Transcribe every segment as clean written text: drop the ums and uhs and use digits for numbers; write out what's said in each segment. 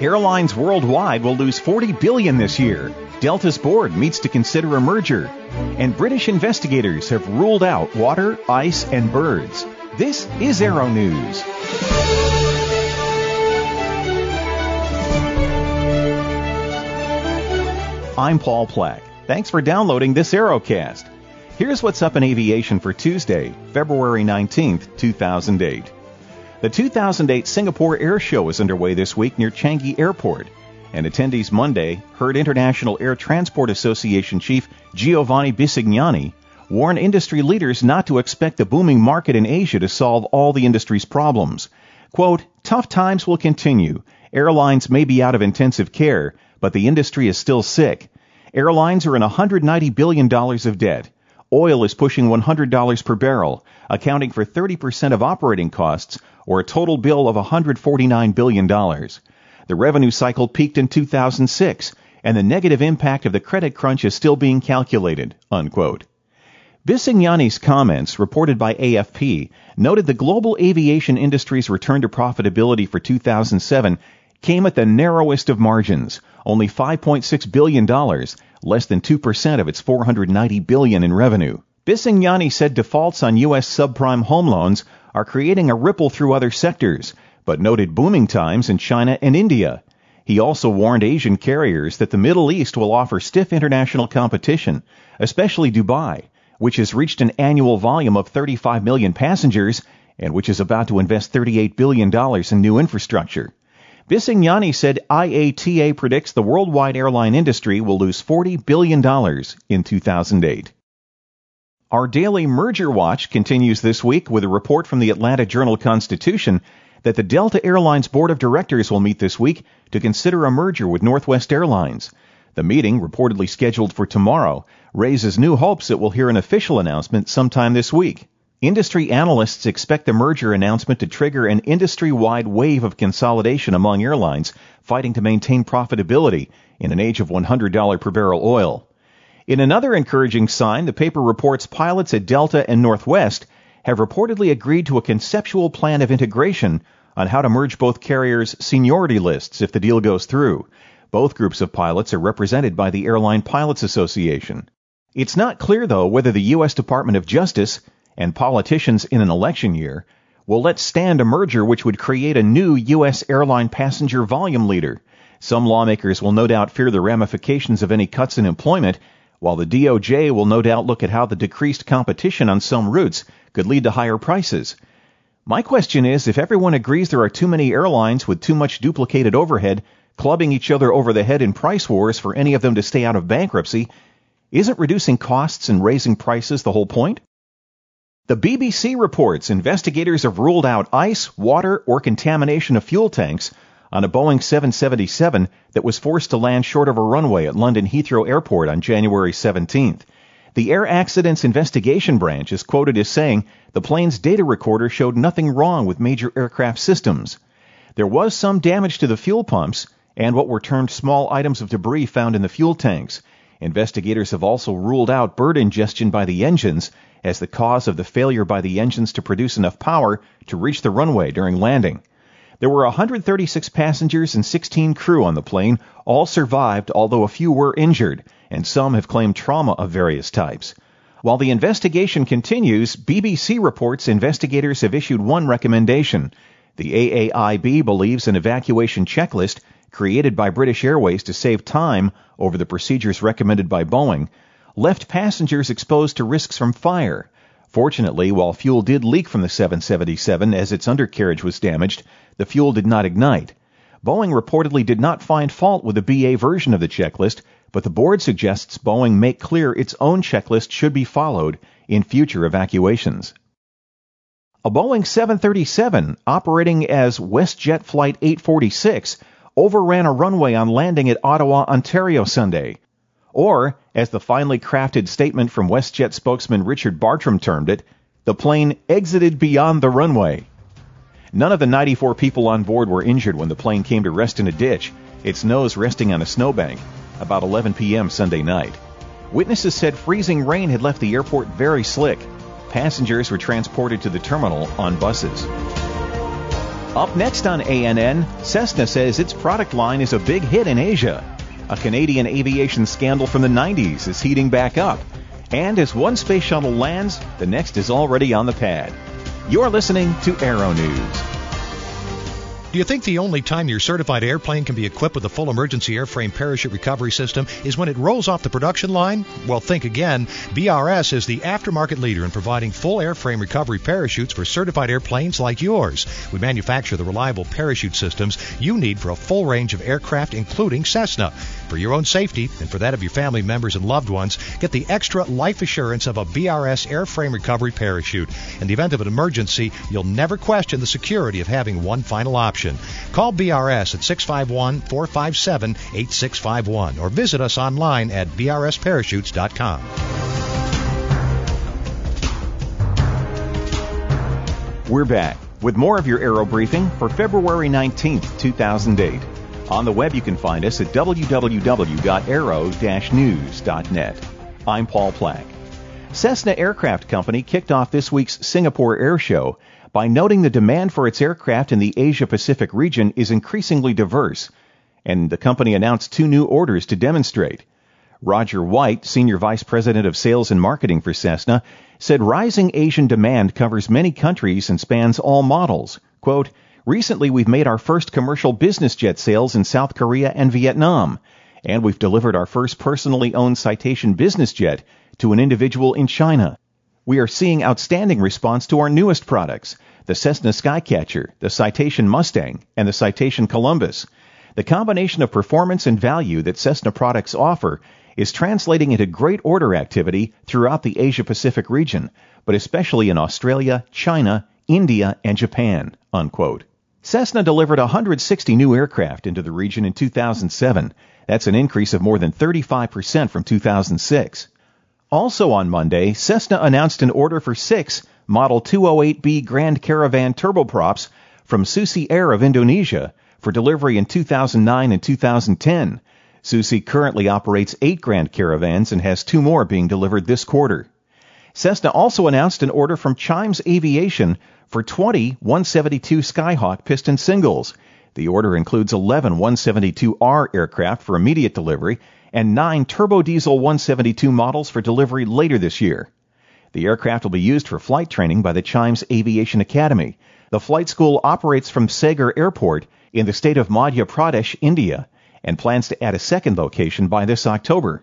Airlines worldwide will lose $40 billion this year. Delta's board meets to consider a merger. And British investigators have ruled out water, ice, and birds. This is Aero News. I'm Paul Plack. Thanks for downloading this Aerocast. Here's what's up in aviation for Tuesday, February 19th, 2008. The 2008 Singapore Air Show is underway this week near Changi Airport, and attendees Monday heard International Air Transport Association Chief Giovanni Bisignani warn industry leaders not to expect the booming market in Asia to solve all the industry's problems. Quote, "Tough times will continue. Airlines may be out of intensive care, but the industry is still sick. Airlines are in $190 billion of debt. Oil is pushing $100 per barrel, accounting for 30% of operating costs, or a total bill of $149 billion. The revenue cycle peaked in 2006, and the negative impact of the credit crunch is still being calculated," unquote. Bisignani's comments, reported by AFP, noted the global aviation industry's return to profitability for 2007 came at the narrowest of margins, only $5.6 billion, less than 2% of its $490 billion in revenue. Bisignani said defaults on U.S. subprime home loans are creating a ripple through other sectors, but noted booming times in China and India. He also warned Asian carriers that the Middle East will offer stiff international competition, especially Dubai, which has reached an annual volume of 35 million passengers and which is about to invest $38 billion in new infrastructure. Bisignani said IATA predicts the worldwide airline industry will lose $40 billion in 2008. Our daily merger watch continues this week with a report from the Atlanta Journal-Constitution that the Delta Airlines Board of Directors will meet this week to consider a merger with Northwest Airlines. The meeting, reportedly scheduled for tomorrow, raises new hopes it will hear an official announcement sometime this week. Industry analysts expect the merger announcement to trigger an industry-wide wave of consolidation among airlines fighting to maintain profitability in an age of $100 per barrel oil. In another encouraging sign, the paper reports pilots at Delta and Northwest have reportedly agreed to a conceptual plan of integration on how to merge both carriers' seniority lists if the deal goes through. Both groups of pilots are represented by the Airline Pilots Association. It's not clear, though, whether the U.S. Department of Justice and politicians in an election year will let stand a merger which would create a new U.S. airline passenger volume leader. Some lawmakers will no doubt fear the ramifications of any cuts in employment, while the DOJ will no doubt look at how the decreased competition on some routes could lead to higher prices. My question is, if everyone agrees there are too many airlines with too much duplicated overhead clubbing each other over the head in price wars for any of them to stay out of bankruptcy, isn't reducing costs and raising prices the whole point? The BBC reports investigators have ruled out ice, water, or contamination of fuel tanks on a Boeing 777 that was forced to land short of a runway at London Heathrow Airport on January 17th. The Air Accidents Investigation Branch is quoted as saying the plane's data recorder showed nothing wrong with major aircraft systems. There was some damage to the fuel pumps and what were termed small items of debris found in the fuel tanks. Investigators have also ruled out bird ingestion by the engines as the cause of the failure by the engines to produce enough power to reach the runway during landing. There were 136 passengers and 16 crew on the plane. All survived, although a few were injured, and some have claimed trauma of various types. While the investigation continues, BBC reports investigators have issued one recommendation. The AAIB believes an evacuation checklist created by British Airways to save time over the procedures recommended by Boeing left passengers exposed to risks from fire. Fortunately, while fuel did leak from the 777 as its undercarriage was damaged, the fuel did not ignite. Boeing reportedly did not find fault with the BA version of the checklist, but the board suggests Boeing make clear its own checklist should be followed in future evacuations. A Boeing 737 operating as WestJet Flight 846 overran a runway on landing at Ottawa, Ontario Sunday. Or, as the finely crafted statement from WestJet spokesman Richard Bartram termed it, the plane exited beyond the runway. None of the 94 people on board were injured when the plane came to rest in a ditch, its nose resting on a snowbank, about 11 p.m. Sunday night. Witnesses said freezing rain had left the airport very slick. Passengers were transported to the terminal on buses. Up next on ANN, Cessna says its product line is a big hit in Asia. A Canadian aviation scandal from the 90s is heating back up. And as one space shuttle lands, the next is already on the pad. You're listening to Aero News. Do you think the only time your certified airplane can be equipped with a full emergency airframe parachute recovery system is when it rolls off the production line? Well, think again. BRS is the aftermarket leader in providing full airframe recovery parachutes for certified airplanes like yours. We manufacture the reliable parachute systems you need for a full range of aircraft, including Cessna. For your own safety and for that of your family members and loved ones, get the extra life assurance of a BRS airframe recovery parachute. In the event of an emergency, you'll never question the security of having one final option. Call BRS at 651-457-8651 or visit us online at brsparachutes.com. We're back with more of your Aero Briefing for February 19th, 2008. On the web, you can find us at www.aero-news.net. I'm Paul Plack. Cessna Aircraft Company kicked off this week's Singapore Air Show by noting the demand for its aircraft in the Asia-Pacific region is increasingly diverse, and the company announced 2 new orders to demonstrate. Roger White, Senior Vice President of Sales and Marketing for Cessna, said rising Asian demand covers many countries and spans all models. Quote, "Recently we've made our first commercial business jet sales in South Korea and Vietnam, and we've delivered our first personally owned Citation business jet to an individual in China. We are seeing outstanding response to our newest products, the Cessna Skycatcher, the Citation Mustang, and the Citation Columbus. The combination of performance and value that Cessna products offer is translating into great order activity throughout the Asia-Pacific region, but especially in Australia, China, India, and Japan," unquote. Cessna delivered 160 new aircraft into the region in 2007. That's an increase of more than 35% from 2006. Also on Monday, Cessna announced an order for 6 Model 208B Grand Caravan turboprops from Susi Air of Indonesia for delivery in 2009 and 2010. Susi currently operates 8 Grand Caravans and has 2 more being delivered this quarter. Cessna also announced an order from Chimes Aviation for 20 172 Skyhawk piston singles. The order includes 11 172R aircraft for immediate delivery and 9 turbodiesel 172 models for delivery later this year. The aircraft will be used for flight training by the Chimes Aviation Academy. The flight school operates from Sagar Airport in the state of Madhya Pradesh, India, and plans to add a second location by this October.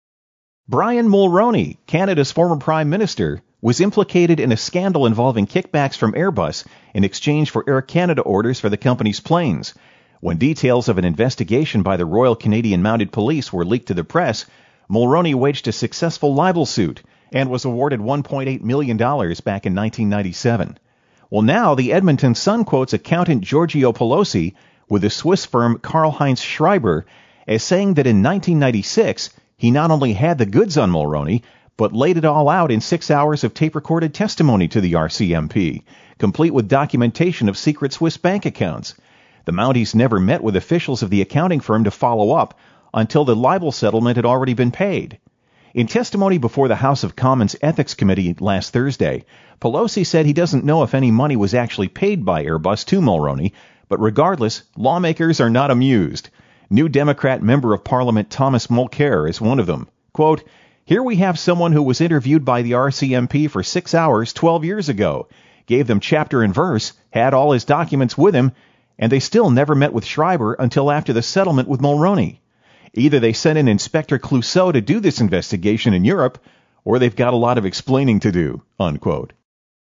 Brian Mulroney, Canada's former Prime Minister, was implicated in a scandal involving kickbacks from Airbus in exchange for Air Canada orders for the company's planes. When details of an investigation by the Royal Canadian Mounted Police were leaked to the press, Mulroney waged a successful libel suit and was awarded $1.8 million back in 1997. Well, now the Edmonton Sun quotes accountant Giorgio Pelosi with the Swiss firm Karl-Heinz Schreiber as saying that in 1996, he not only had the goods on Mulroney, but laid it all out in 6 hours of tape-recorded testimony to the RCMP, complete with documentation of secret Swiss bank accounts. The Mounties never met with officials of the accounting firm to follow up until the libel settlement had already been paid. In testimony before the House of Commons Ethics Committee last Thursday, Pelosi said he doesn't know if any money was actually paid by Airbus to Mulroney, but regardless, lawmakers are not amused. New Democrat member of Parliament Thomas Mulcair is one of them. Quote, "Here we have someone who was interviewed by the RCMP for 6 hours 12 years ago, gave them chapter and verse, had all his documents with him, and they still never met with Schreiber until after the settlement with Mulroney. Either they sent in Inspector Clouseau to do this investigation in Europe, or they've got a lot of explaining to do," unquote.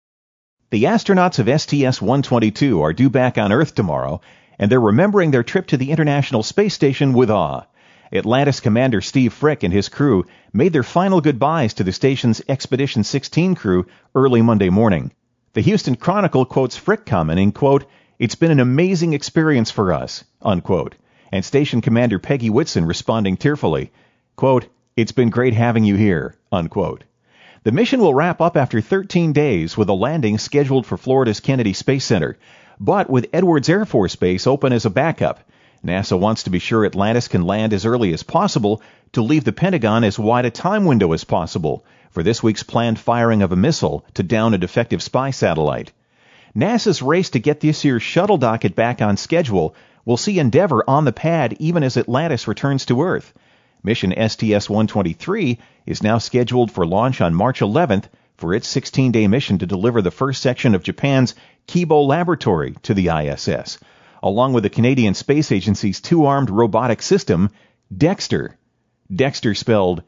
The astronauts of STS-122 are due back on Earth tomorrow, and they're remembering their trip to the International Space Station with awe. Atlantis Commander Steve Frick and his crew made their final goodbyes to the station's Expedition 16 crew early Monday morning. The Houston Chronicle quotes Frick commenting, quote, "It's been an amazing experience for us," unquote. And Station Commander Peggy Whitson responding tearfully, quote, "It's been great having you here," unquote. The mission will wrap up after 13 days with a landing scheduled for Florida's Kennedy Space Center, but with Edwards Air Force Base open as a backup. NASA wants to be sure Atlantis can land as early as possible to leave the Pentagon as wide a time window as possible for this week's planned firing of a missile to down a defective spy satellite. NASA's race to get this year's shuttle docket back on schedule will see Endeavour on the pad even as Atlantis returns to Earth. Mission STS-123 is now scheduled for launch on March 11th for its 16-day mission to deliver the first section of Japan's Kibo Laboratory to the ISS, along with the Canadian Space Agency's two-armed robotic system, Dextre. Dextre spelled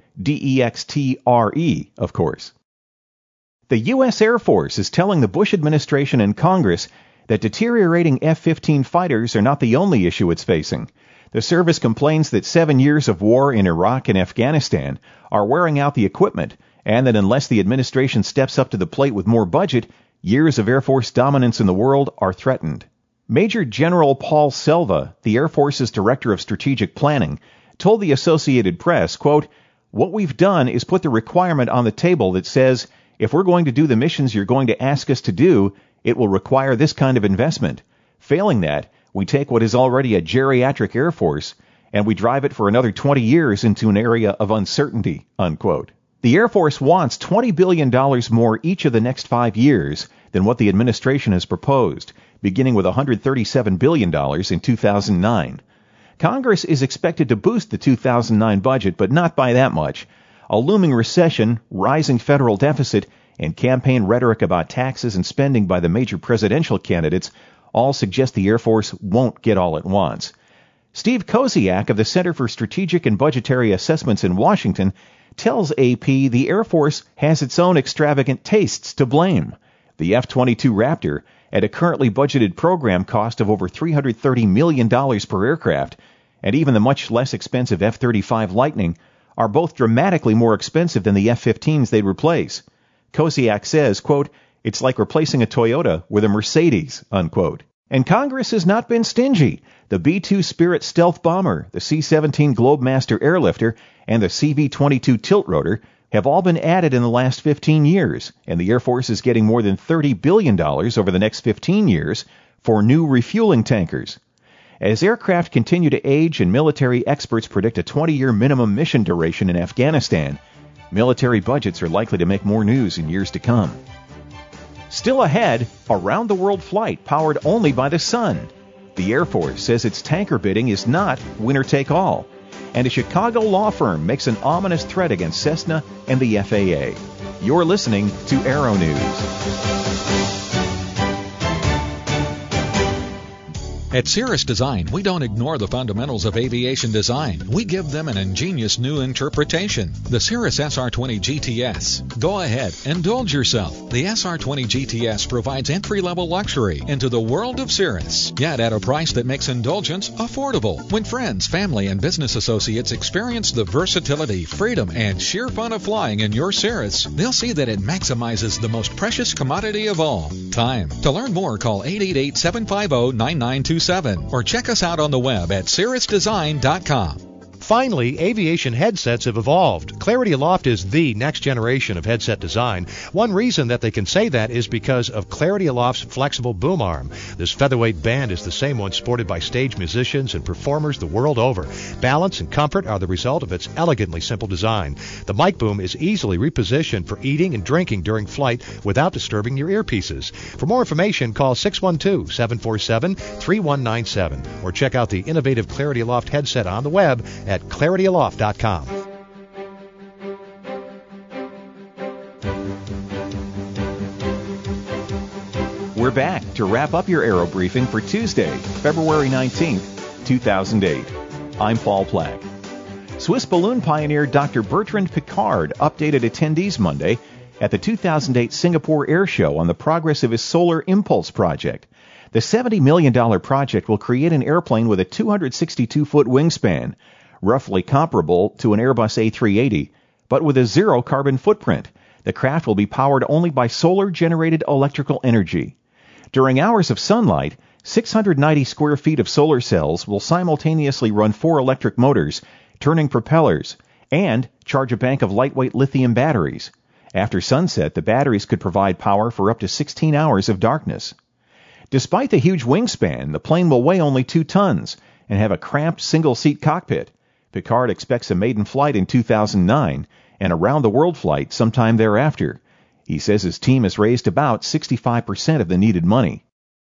D-E-X-T-R-E, of course. The U.S. Air Force is telling the Bush administration and Congress that deteriorating F-15 fighters are not the only issue it's facing. The service complains that 7 years of war in Iraq and Afghanistan are wearing out the equipment, and that unless the administration steps up to the plate with more budget, years of Air Force dominance in the world are threatened. Major General Paul Selva, the Air Force's Director of Strategic Planning, told the Associated Press, quote, "What we've done is put the requirement on the table that says, if we're going to do the missions you're going to ask us to do, it will require this kind of investment. Failing that, we take what is already a geriatric Air Force and we drive it for another 20 years into an area of uncertainty," unquote. The Air Force wants $20 billion more each of the next 5 years than what the administration has proposed, beginning with $137 billion in 2009. Congress is expected to boost the 2009 budget, but not by that much. A looming recession, rising federal deficit, and campaign rhetoric about taxes and spending by the major presidential candidates all suggest the Air Force won't get all it wants. Steve Koziak of the Center for Strategic and Budgetary Assessments in Washington tells AP the Air Force has its own extravagant tastes to blame. The F-22 Raptor, at a currently budgeted program cost of over $330 million per aircraft, and even the much less expensive F-35 Lightning, are both dramatically more expensive than the F-15s they'd replace. Koziak says, quote, "It's like replacing a Toyota with a Mercedes," unquote. And Congress has not been stingy. The B-2 Spirit stealth bomber, the C-17 Globemaster airlifter, and the CV-22 tiltrotor have all been added in the last 15 years, and the Air Force is getting more than $30 billion over the next 15 years for new refueling tankers. As aircraft continue to age and military experts predict a 20-year minimum mission duration in Afghanistan, military budgets are likely to make more news in years to come. Still ahead, a round-the-world flight powered only by the sun. The Air Force says its tanker bidding is not winner-take-all. And a Chicago law firm makes an ominous threat against Cessna and the FAA. You're listening to Aero News. At Cirrus Design, we don't ignore the fundamentals of aviation design. We give them an ingenious new interpretation. The Cirrus SR20 GTS. Go ahead, indulge yourself. The SR20 GTS provides entry-level luxury into the world of Cirrus, yet at a price that makes indulgence affordable. When friends, family, and business associates experience the versatility, freedom, and sheer fun of flying in your Cirrus, they'll see that it maximizes the most precious commodity of all, time. To learn more, call 888-750-9927 or check us out on the web at cirrusdesign.com. Finally, aviation headsets have evolved. Clarity Aloft is the next generation of headset design. One reason that they can say that is because of Clarity Aloft's flexible boom arm. This featherweight band is the same one sported by stage musicians and performers the world over. Balance and comfort are the result of its elegantly simple design. The mic boom is easily repositioned for eating and drinking during flight without disturbing your earpieces. For more information, call 612-747-3197 or check out the innovative Clarity Aloft headset on the web at clarityaloft.com. We're back to wrap up your Aero Briefing for Tuesday, February 19th, 2008. I'm Paul Plack. Swiss balloon pioneer Dr. Bertrand Piccard updated attendees Monday at the 2008 Singapore Air Show on the progress of his Solar Impulse project. The $70 million project will create an airplane with a 262-foot wingspan, roughly comparable to an Airbus A380, but with a zero carbon footprint. The craft will be powered only by solar-generated electrical energy. During hours of sunlight, 690 square feet of solar cells will simultaneously run 4 electric motors, turning propellers, and charge a bank of lightweight lithium batteries. After sunset, the batteries could provide power for up to 16 hours of darkness. Despite the huge wingspan, the plane will weigh only 2 tons and have a cramped single-seat cockpit. Piccard expects a maiden flight in 2009 and a round-the-world flight sometime thereafter. He says his team has raised about 65% of the needed money.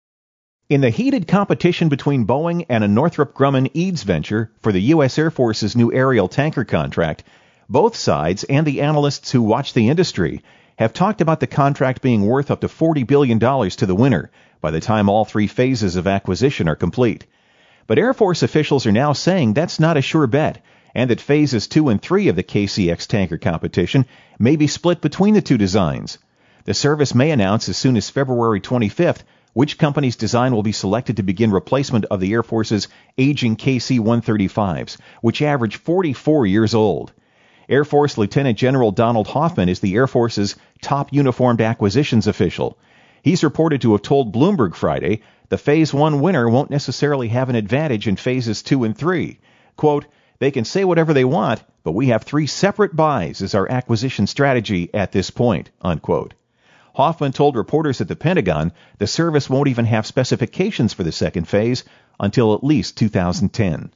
In the heated competition between Boeing and a Northrop Grumman Eads venture for the U.S. Air Force's new aerial tanker contract, both sides and the analysts who watch the industry have talked about the contract being worth up to $40 billion to the winner by the time all three phases of acquisition are complete. But Air Force officials are now saying that's not a sure bet, and that phases 2 and 3 of the KCX tanker competition may be split between the two designs. The service may announce as soon as February 25th which company's design will be selected to begin replacement of the Air Force's aging KC-135s, which average 44 years old. Air Force Lieutenant General Donald Hoffman is the Air Force's top uniformed acquisitions official. He's reported to have told Bloomberg Friday the Phase 1 winner won't necessarily have an advantage in Phases 2 and 3. Quote, "They can say whatever they want, but we have 3 separate buys as our acquisition strategy at this point," unquote. Hoffman told reporters at the Pentagon the service won't even have specifications for the second phase until at least 2010.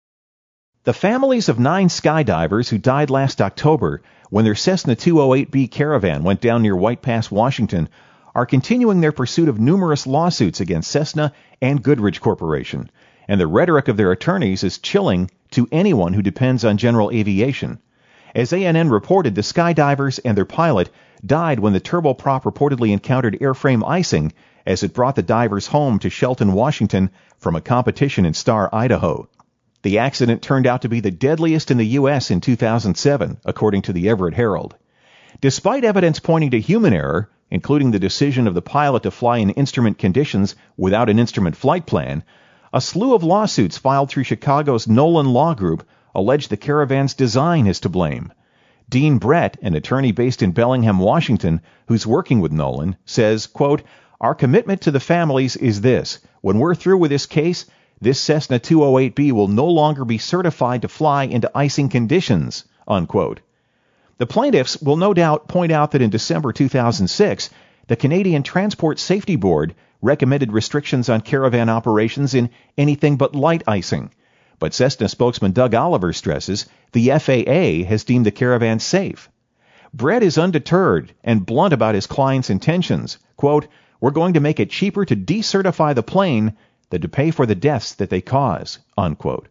The families of 9 skydivers who died last October when their Cessna 208B Caravan went down near White Pass, Washington, are continuing their pursuit of numerous lawsuits against Cessna and Goodrich Corporation, and the rhetoric of their attorneys is chilling to anyone who depends on general aviation. As ANN reported, the skydivers and their pilot died when the turboprop reportedly encountered airframe icing as it brought the divers home to Shelton, Washington from a competition in Star, Idaho. The accident turned out to be the deadliest in the U.S. in 2007, according to the Everett Herald. Despite evidence pointing to human error, including the decision of the pilot to fly in instrument conditions without an instrument flight plan, a slew of lawsuits filed through Chicago's Nolan Law Group allege the Caravan's design is to blame. Dean Brett, an attorney based in Bellingham, Washington, who's working with Nolan, says, quote, "Our commitment to the families is this. When we're through with this case, this Cessna 208B will no longer be certified to fly into icing conditions," unquote. The plaintiffs will no doubt point out that in December 2006, the Canadian Transport Safety Board recommended restrictions on Caravan operations in anything but light icing. But Cessna spokesman Doug Oliver stresses the FAA has deemed the Caravan safe. Brett is undeterred and blunt about his client's intentions. Quote, "We're going to make it cheaper to decertify the plane than to pay for the deaths that they cause," unquote.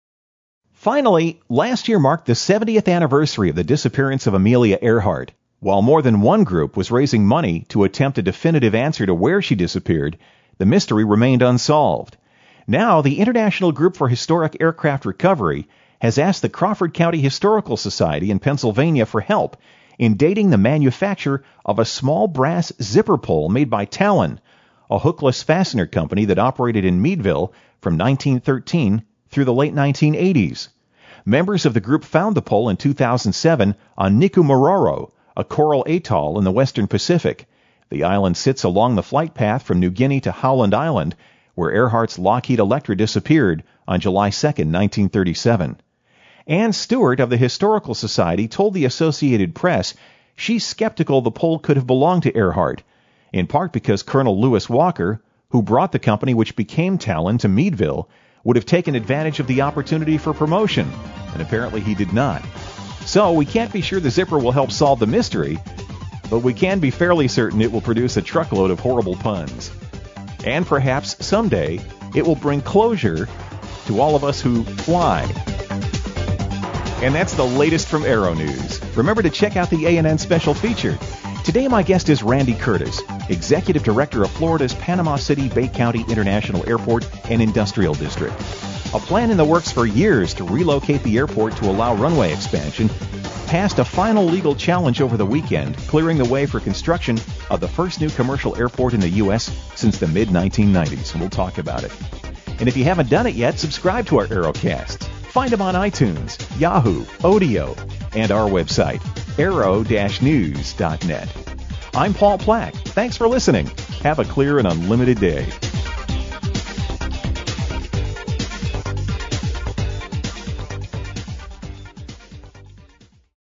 Finally, last year marked the 70th anniversary of the disappearance of Amelia Earhart. While more than one group was raising money to attempt a definitive answer to where she disappeared, the mystery remained unsolved. Now, the International Group for Historic Aircraft Recovery has asked the Crawford County Historical Society in Pennsylvania for help in dating the manufacture of a small brass zipper pole made by Talon, a hookless fastener company that operated in Meadville from 1913 through the late 1980s. Members of the group found the pole in 2007 on Nikumaroro, a coral atoll in the western Pacific. The island sits along the flight path from New Guinea to Howland Island, where Earhart's Lockheed Electra disappeared on July 2, 1937. Ann Stewart of the Historical Society told the Associated Press she's skeptical the pole could have belonged to Earhart, in part because Colonel Lewis Walker, who brought the company which became Talon to Meadville, would have taken advantage of the opportunity for promotion, and apparently he did not. So we can't be sure the zipper will help solve the mystery, but we can be fairly certain it will produce a truckload of horrible puns. And perhaps someday it will bring closure to all of us who fly. And that's the latest from Aero News. Remember to check out the ANN special feature. Today my guest is Randy Curtis, Executive Director of Florida's Panama City-Bay County International Airport and Industrial District. A plan in the works for years to relocate the airport to allow runway expansion passed a final legal challenge over the weekend, clearing the way for construction of the first new commercial airport in the U.S. since the mid-1990s. And we'll talk about it. And if you haven't done it yet, subscribe to our Aerocasts. Find them on iTunes, Yahoo, Odeo, and our website, aero-news.net. I'm Paul Plack. Thanks for listening. Have a clear and unlimited day.